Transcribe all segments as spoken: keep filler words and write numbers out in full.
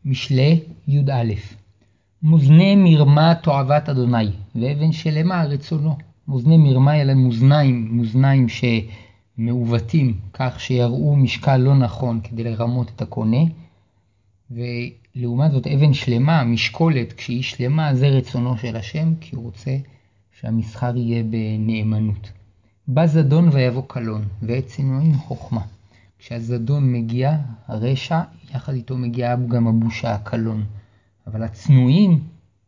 משלי י"א. מוזני מרמה תועבת אדוני, ואבן שלמה רצונו. מוזני מרמה אלה מוזניים, מוזניים שמעוותים כך שיראו משקל לא נכון כדי לרמות את הקונה, ולעומת זאת אבן שלמה, משקולת, כשהיא שלמה, זה רצונו של השם, כי הוא רוצה שהמסחר יהיה בנאמנות. בא זדון ויבוא קלון, ואת צנועים חוכמה. כשהזדון מגיע, הרשע, יחד איתו מגיעה גם הבושה, הקלון. אבל הצנועים,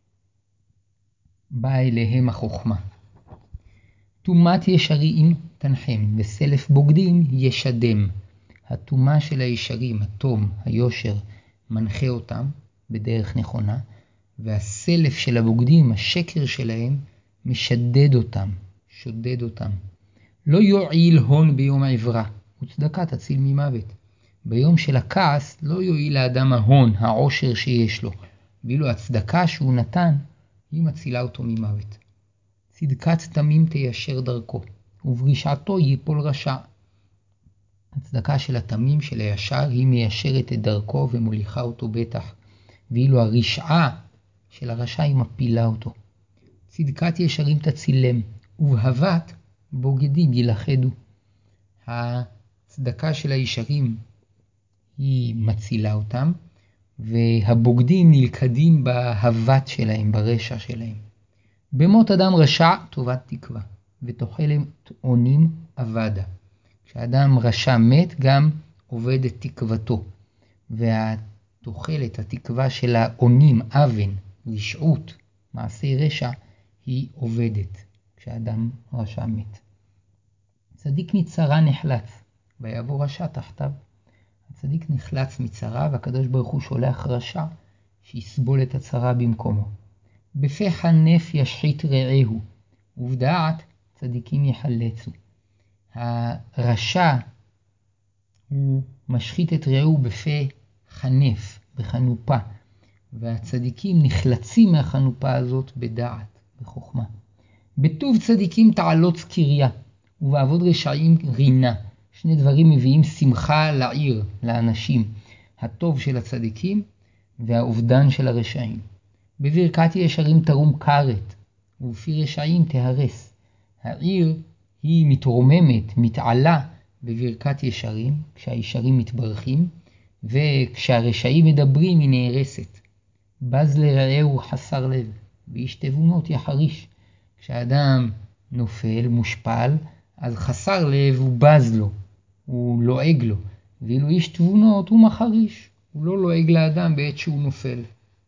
באה אליהם החוכמה. תומת ישרים תנחם, וסלף בוגדים ישדם. התומה של הישרים, התום, היושר, מנחה אותם בדרך נכונה, והסלף של הבוגדים, השקר שלהם, משדד אותם, שודד אותם. לא יועיל הון ביום העברה, וצדקה תציל ממוות. ביום של הכעס לא יועיל לאדם ההון, העושר שיש לו, ואילו הצדקה שהוא נתן, היא מצילה אותו ממוות. צדקת תמים תיישר דרכו, וברשעתו ייפול רשע. הצדקה של התמים, של הישר, היא מיישרת את דרכו ומוליכה אותו בטח, ואילו הרשעה של הרשע היא מפילה אותו. צדקת ישרים תצילם, ובהבת בוגדים ילכדו. הצדקה של הישרים היא מצילה אותם, והבוגדים נלכדים בהבת שלהם, ברשע שלהם. במות אדם רשע טובת תקווה, ותוחלת אונים אבדה. כשאדם רשע מת, גם עובד את תקוותו, והתוחלת, התקווה של האונים, אבן, רשעות, מעשי רשע, היא עובדת כשאדם רשע מת. צדיק מצרה נחלץ, ויעבור רשע תחתיו. הצדיק נחלץ מצרה, והקדוש ברוך הוא שולח רשע שיסבול את הצרה במקומו. בפה חנף ישחית רעהו, ובדעת צדיקים יחלצו. הרשע הוא משחית את רעהו בפה חנף, בחנופה, והצדיקים נחלצים מהחנופה הזאת בדעת, בחוכמה. בטוב צדיקים תעלוץ קריה, ובעבוד רשעים רינה. שני דברים מביאים שמחה לעיר, לאנשים. הטוב של הצדיקים והאובדן של הרשעים. בברכת ישרים תרום קרת, ובפי רשעים תהרס. העיר היא מתרוממת, מתעלה בברכת ישרים, כשהישרים מתברכים, וכשהרשעים מדברים היא נהרסת. בז לרעהו חסר לב, ואיש תבונות יחריש. כשאדם נופל, מושפל, אז חסר לב הוא בז לו, הוא לועג לו, ואילו איש תבונות הוא מחריש, הוא לא לועג לאדם בעת שהוא נופל.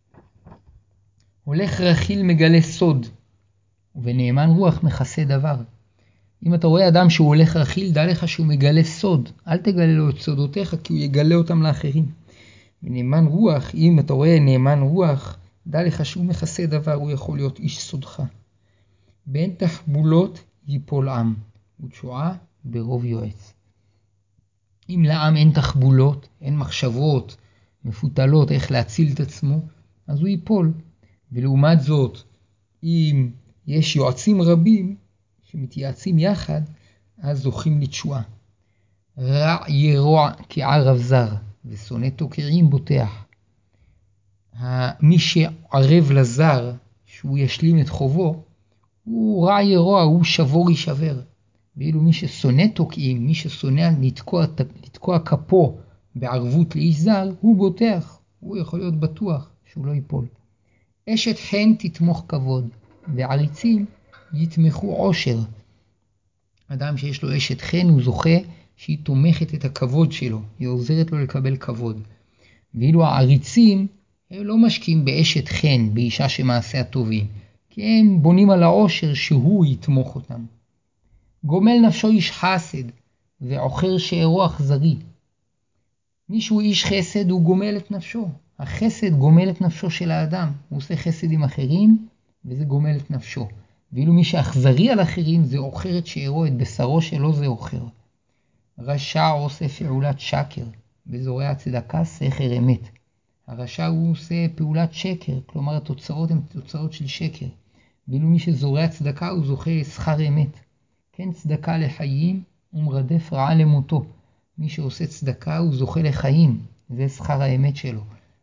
הולך רכיל מגלה סוד, ובנאמן רוח מכסה דבר. אם אתה רואה אדם שהוא הולך רכיל, דע לך שהוא מגלה סוד, אל תגלה לו את סודותיך, כי הוא יגלה אותם לאחרים. ונאמן רוח, אם אתה רואה נאמן רוח, דע לך שהוא מכסה דבר, הוא יכול להיות איש סודך. בין תחבולות ייפול עם, ותשועה ברוב יועץ. אם לעם אין תחבולות, אין מחשבות מפותלות איך להציל את עצמו, אז הוא ייפול. ולעומת זאת, אם יש יועצים רבים שמתייעצים יחד, אז זוכים לתשועה. רע ירוע כערב זר, ושונא תוקעים בוטח. מי שערב לזר, שהוא ישלים את חובו, הוא רע ירוע, הוא שבור יישבר. ואילו מי ששונא תוקעים, מי ששונא לתקוע, לתקוע כפו בערבות לאיש זר, הוא בוטח, הוא יכול להיות בטוח שהוא לא ייפול. אשת חן תתמוך כבוד, ועריצים יתמכו עושר. אדם שיש לו אשת חן הוא זוכה שהיא תומכת את הכבוד שלו, היא עוזרת לו לקבל כבוד. ואילו העריצים הם לא משקיעים באשת חן, באישה שמעשה הטובים, כי הם בונים על העושר שהוא יתמוך אותם. גומל נפשו איש חסד, ועוכר שאירו אכזרי. מישהו איש חסד הוא גומל את נפשו. החסד גומל את נפשו של האדם. הוא עושה חסד עם אחרים, וזה גומל את נפשו. ואילו מי שאכזרי על אחרים, זה עוכר את שאירו, את בשרו שלו זה עוכר. רשע עושה פעולת שקר, וזורע צדקה סכר אמת. הרשע הוא עושה פעולת שקר, כלומר התוצאות הן תוצאות של שקר. ואילו מי שזורע צדקה הוא זוכה שכר אמת. כן, צדקה לחיים ומרדף רעה למותו. מי שעושה צדקה הוא זוכה לחיים, זה שכר האמת שלו.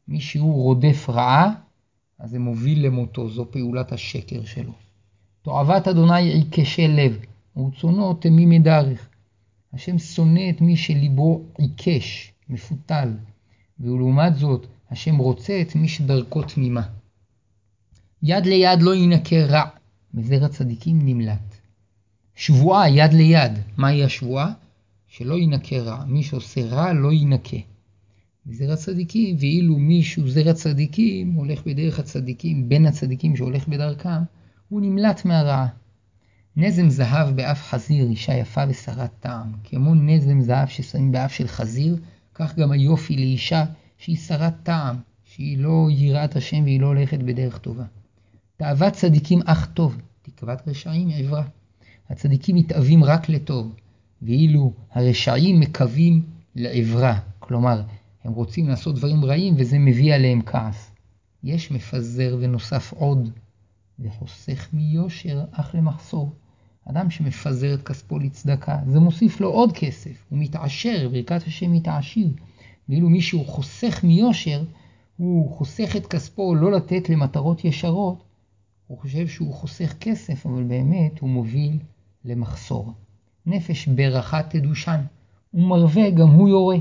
מי שהוא רודף רעה, אז זה מוביל למותו, זו פעולת השקר שלו. תועבת אדוני עיקשי לב, ורצונו תמימי דרך. השם שונא את מי שליבו עיקש, מפותל, ולעומת זאת, השם רוצה את מי שדרכו תמימה. יד ליד לא ינקה רע, בזרע צדיקים נמלט. שבועה יד ליד, מהי השבועה? שלא ינקה רע, מי שעושה רע לא ינקה. בזרע צדיקים, ואילו מישהו זרע צדיקים, הולך בדרך הצדיקים, בין הצדיקים שהולך בדרכם, הוא נמלט מהרעה. נזם זהב באף חזיר, אישה יפה ושרת טעם. כמו נזם זהב ששמים באף של חזיר, כך גם היופי לאישה שהיא שרת טעם, שהיא לא יראת השם והיא לא הולכת בדרך טובה. תאוות צדיקים אך טוב, תקוות רשעים עברה. הצדיקים מתאווים רק לטוב, ואילו הרשעים מקווים לעברה. כלומר, הם רוצים לעשות דברים רעים וזה מביא עליהם כעס. יש מפזר ונוסף עוד, וחוסך מיושר אך למחסור. אדם שמפזר את כספו לצדקה, זה מוסיף לו עוד כסף, הוא מתעשר, ברכת השם מתעשיר. ואילו מישהו חוסך מיושר, הוא חוסך את כספו לא לתת למטרות ישרות, הוא חושב שהוא חוסך כסף, אבל באמת הוא מוביל למחסור. נפש ברכה תדושן, ומרווה גם הוא יורה.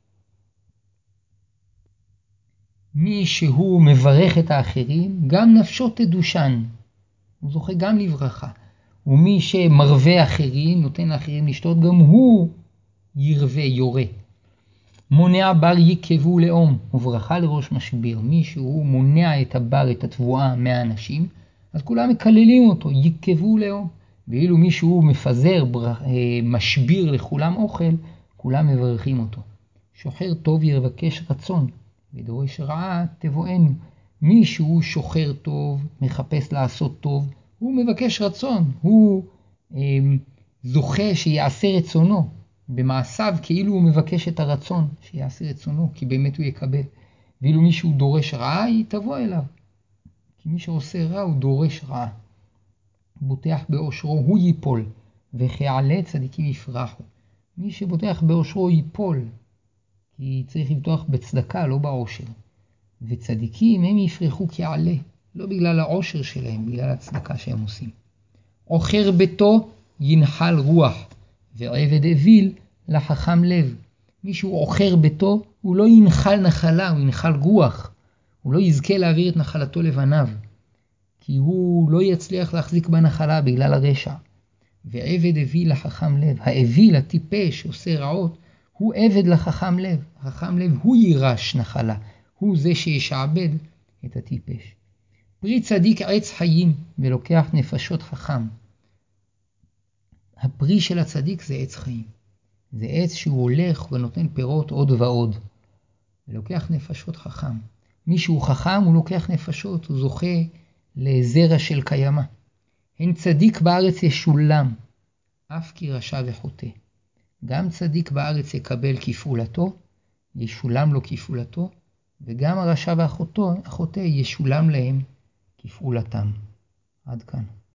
מי שהוא מברך את האחרים, גם נפשו תדושן, הוא זוכה גם לברכה. ומי שמרווה אחרים, נותן לאחרים לשתות, גם הוא ירווה, יורה. מונע בר יקבו לאום, וברכה לראש משביר. מי שהוא מונע את הבר, את התבואה מהאנשים, אז כולם מקללים אותו, יקבו לאום. ואילו מי שהוא מפזר, משביר לכולם אוכל, כולם מברכים אותו. שוחר טוב יבקש רצון, ודורש רעה תבואנו. מי שהוא שוחר טוב, מחפש לעשות טוב, הוא מבקש רצון, הוא אה, זוכה שיעשה רצונו. במעשיו כאילו הוא מבקש את הרצון שיעשה רצונו, כי באמת הוא יקבל. ואילו מי שהוא דורש רעה, היא תבוא אליו. כי מי שעושה רע הוא דורש רעה. בוטח באושרו הוא ייפול, וכעלה צדיקים יפרחו. מי שבוטח באושרו ייפול, כי צריך לבטוח בצדקה, לא באושר. וצדיקים הם יפרחו כעלה, לא בגלל האושר שלהם, בגלל הצדקה שהם עושים. אוכר ביתו ינחל רוח, ועבד אוויל לחכם לב. מישהו אוכר ביתו, הוא לא ינחל נחלה, הוא ינחל רוח. הוא לא יזכה להעביר את נחלתו לבניו, כי הוא לא יצליח להחזיק בנחלה בגלל הרשע. ועבד אוויל לחכם לב, האוויל הטיפש שעושה רעות, הוא עבד לחכם לב. חכם לב הוא יירש נחלה, הוא זה שישעבד את הטיפש. פרי צדיק עץ חיים, ולוקח נפשות חכם. הפרי של הצדיק זה עץ חיים. זה עץ שהוא הולך ונותן פירות עוד ועוד. ולוקח נפשות חכם. מי שהוא חכם הוא לוקח נפשות, הוא זוכה לזרע של קיימה. הן צדיק בארץ ישולם, אף כי רשע וחוטא. גם צדיק בארץ יקבל כפעולתו, ישולם לו כפעולתו, וגם הרשע והחוטא ישולם להם כפעולתם. עד כאן.